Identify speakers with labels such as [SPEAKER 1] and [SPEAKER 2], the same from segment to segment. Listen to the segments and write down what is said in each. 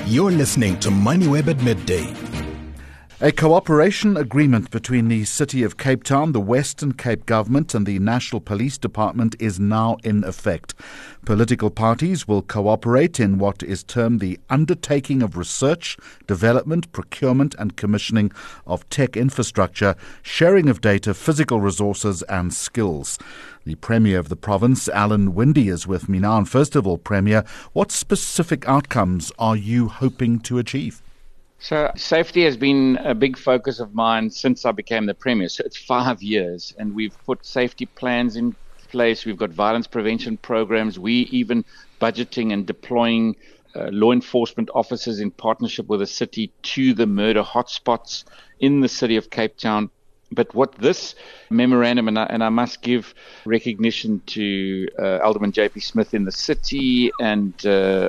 [SPEAKER 1] You're listening to MoneyWeb at midday.
[SPEAKER 2] A cooperation agreement between the City of Cape Town, the Western Cape Government and the National Police Department is now in effect. Political parties will cooperate in what is termed the undertaking of research, development, procurement and commissioning of tech infrastructure, sharing of data, physical resources and skills. The Premier of the province, Alan Winde, is with me now. And first of all, Premier, what specific outcomes are you hoping to achieve?
[SPEAKER 3] So safety has been a big focus of mine since I became the Premier. So it's 5 years and we've put safety plans in place. We've got violence prevention programs. We even budgeting and deploying law enforcement officers in partnership with the city to the murder hotspots in the city of Cape Town. But what this memorandum, and I must give recognition to Alderman J.P. Smith in the city and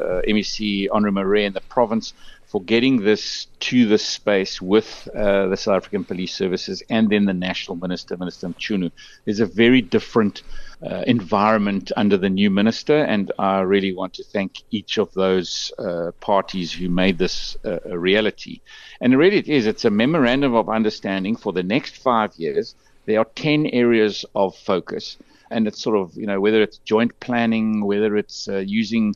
[SPEAKER 3] MEC Henri Marais in the province for getting this to this space with the South African Police Services and then the National Minister, Minister Mchunu. There's a very different environment under the new minister, and I really want to thank each of those parties who made this a reality. And really it's a memorandum of understanding for the next 5 years. There are 10 areas of focus, and it's sort of, whether it's joint planning, whether it's using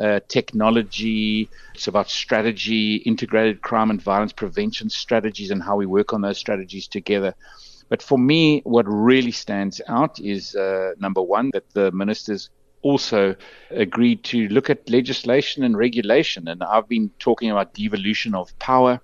[SPEAKER 3] technology, it's about strategy, integrated crime and violence prevention strategies and how we work on those strategies together. But for me, what really stands out is, number one, that the ministers also agreed to look at legislation and regulation. And I've been talking about devolution of power.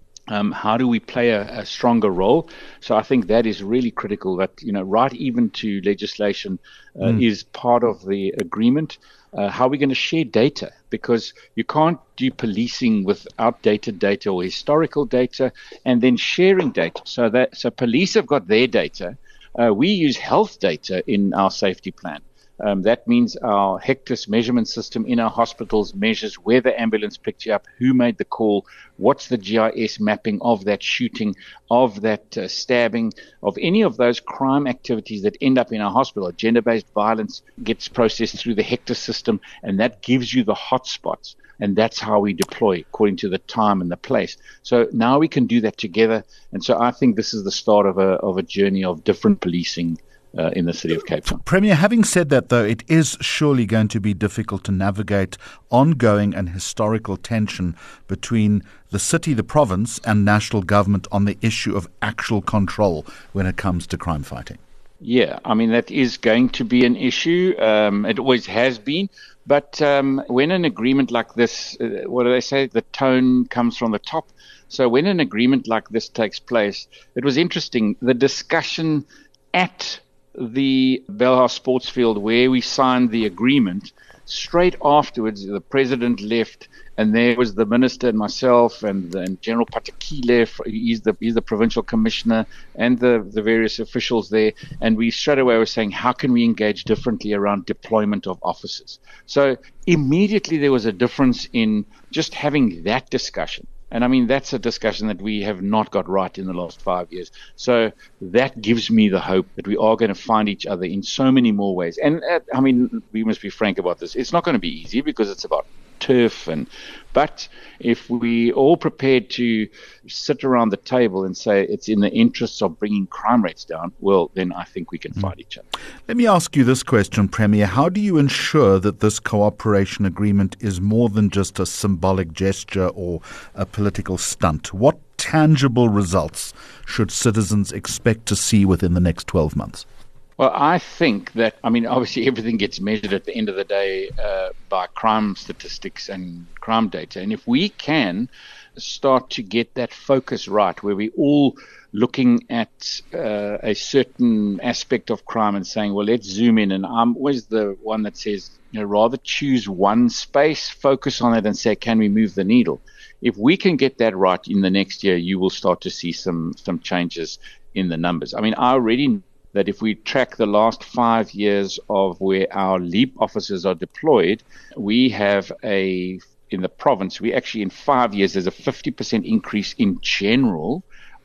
[SPEAKER 3] How do we play a stronger role? So I think that is really critical, that, right even to legislation is part of the agreement. How are we going to share data? Because you can't do policing with outdated data or historical data and then sharing data. So police have got their data. We use health data in our safety plan. That means our Hectus measurement system in our hospitals measures where the ambulance picked you up, who made the call, what's the GIS mapping of that shooting, of that stabbing, of any of those crime activities that end up in our hospital. Gender-based violence gets processed through the Hectus system, and that gives you the hotspots. And that's how we deploy according to the time and the place. So now we can do that together. And so I think this is the start of a journey of different policing in the city of Cape Town.
[SPEAKER 2] Premier, having said that, though, it is surely going to be difficult to navigate ongoing and historical tension between the city, the province, and national government on the issue of actual control when it comes to crime fighting.
[SPEAKER 3] Yeah, that is going to be an issue. It always has been. But when an agreement like this, what do they say? The tone comes from the top. So when an agreement like this takes place, it was interesting. The discussion at the Belhouse Sports Field where we signed the agreement, straight afterwards the president left, and there was the minister and myself and General Patakile, he's the provincial commissioner, and the various officials there, and we straight away were saying, how can we engage differently around deployment of officers? So immediately there was a difference in just having that discussion. And that's a discussion that we have not got right in the last 5 years. So that gives me the hope that we are going to find each other in so many more ways. And we must be frank about this. It's not going to be easy because it's about turf, but if we all prepared to sit around the table and say it's in the interests of bringing crime rates down, well, then I think we can fight each other.
[SPEAKER 2] Let me ask you this question, Premier. How do you ensure that this cooperation agreement is more than just a symbolic gesture or a political stunt? What tangible results should citizens expect to see within the next 12 months?
[SPEAKER 3] Well, I think that, obviously everything gets measured at the end of the day by crime statistics and crime data. And if we can start to get that focus right, where we're all looking at a certain aspect of crime and saying, well, let's zoom in. And I'm always the one that says, rather choose one space, focus on it and say, can we move the needle? If we can get that right in the next year, you will start to see some changes in the numbers. I already know that if we track the last 5 years of where our LEAP officers are deployed, we have in the province, we actually in 5 years, there's a 50% increase in general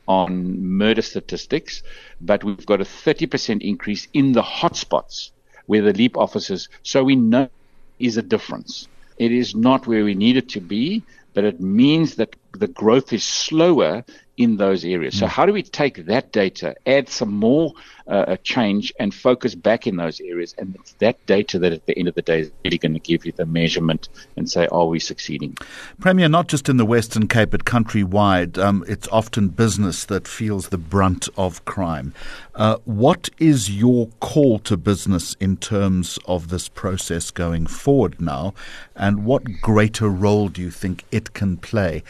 [SPEAKER 3] on murder statistics, but we've got a 30% increase in the hotspots where the LEAP officers, so we know is a difference. It is not where we need it to be, but it means that the growth is slower in those areas. So how do we take that data, add some more change, and focus back in those areas? And it's that data that at the end of the day is really going to give you the measurement and say, are we succeeding?
[SPEAKER 2] Premier, not just in the Western Cape, but countrywide, it's often business that feels the brunt of crime. What is your call to business in terms of this process going forward now? And what greater role do you think it can play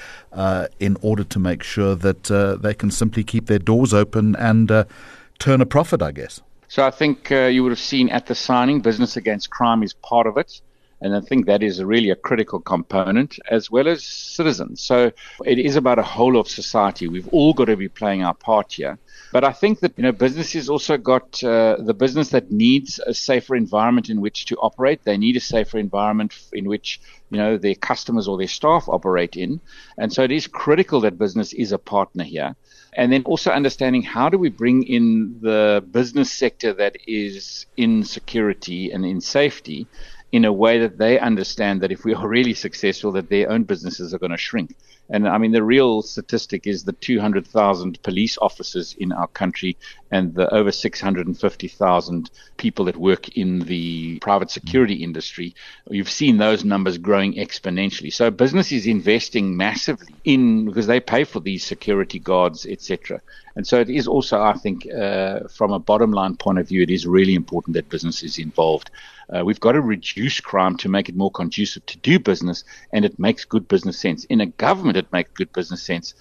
[SPEAKER 2] in order to make sure that they can simply keep their doors open and turn a profit, I guess?
[SPEAKER 3] So I think you would have seen at the signing, business against crime is part of it. And I think that is really a critical component, as well as citizens. So it is about a whole of society. We've all got to be playing our part here. But I think that, business has also got the business that needs a safer environment in which to operate. They need a safer environment in which, their customers or their staff operate in. And so it is critical that business is a partner here. And then also understanding how do we bring in the business sector that is in security and in safety in a way that they understand that if we are really successful, that their own businesses are going to shrink. And I mean, the real statistic is the 200,000 police officers in our country and the over 650,000 people that work in the private security industry. You've seen those numbers growing exponentially. So business is investing massively because they pay for these security guards, etc. And so it is also, I think, from a bottom line point of view, it is really important that business is involved. We've got to reduce crime to make it more conducive to do business, and it makes good business sense. In a government, it makes good business sense.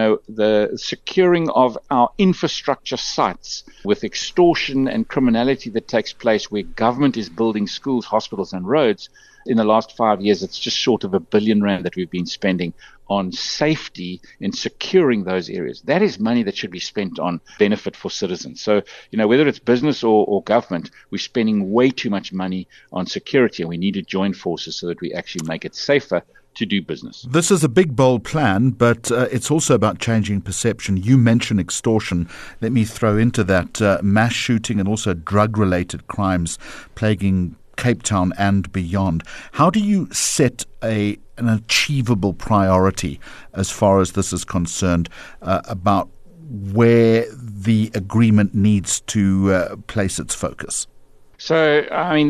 [SPEAKER 3] The securing of our infrastructure sites with extortion and criminality that takes place where government is building schools, hospitals, and roads. In the last 5 years, it's just short of R1 billion that we've been spending on safety and securing those areas. That is money that should be spent on benefit for citizens. So, whether it's business or government, we're spending way too much money on security, and we need to join forces so that we actually make it safer to do business.
[SPEAKER 2] This is a big, bold plan, but it's also about changing perception. You mentioned extortion. Let me throw into that mass shooting and also drug-related crimes plaguing Cape Town and beyond. How do you set an achievable priority as far as this is concerned about where the agreement needs to place its focus?
[SPEAKER 3] So,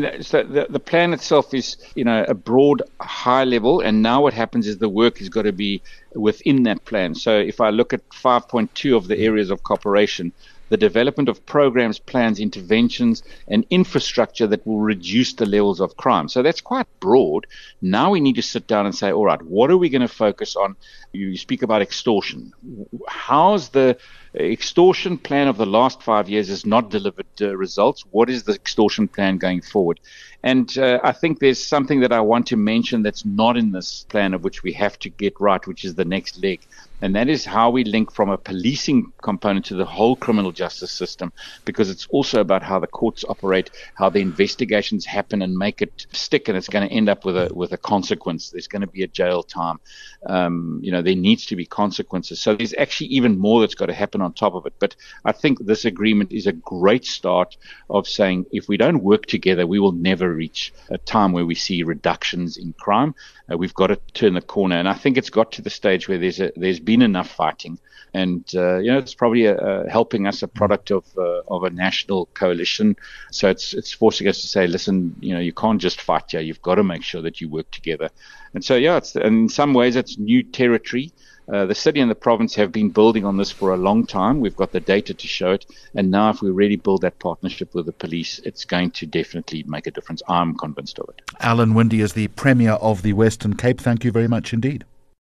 [SPEAKER 3] the plan itself is, a broad, high level, and now what happens is the work has got to be within that plan. So if I look at 5.2 of the areas of cooperation, the development of programs, plans, interventions, and infrastructure that will reduce the levels of crime. So that's quite broad. Now we need to sit down and say, all right, what are we going to focus on? You speak about extortion. How's the extortion plan of the last 5 years has not delivered results? What is the extortion plan going forward? And I think there's something that I want to mention that's not in this plan, of which we have to get right, which is the next leg. And that is how we link from a policing component to the whole criminal justice system, because it's also about how the courts operate, how the investigations happen and make it stick, and it's going to end up with a consequence. There's going to be a jail time. There needs to be consequences. So there's actually even more that's got to happen on top of it. But I think this agreement is a great start of saying if we don't work together, we will never reach a time where we see reductions in crime. We've got to turn the corner. And I think it's got to the stage where there's been enough fighting. And, it's probably helping us a product of a national coalition. So it's forcing us to say, listen, you can't just fight here. You've got to make sure that you work together. And so, in some ways, it's new territory. The city and the province have been building on this for a long time. We've got the data to show it. And now if we really build that partnership with the police, it's going to definitely make a difference. I'm convinced of it.
[SPEAKER 2] Alan Winde is the Premier of the Western Cape. Thank you very much indeed.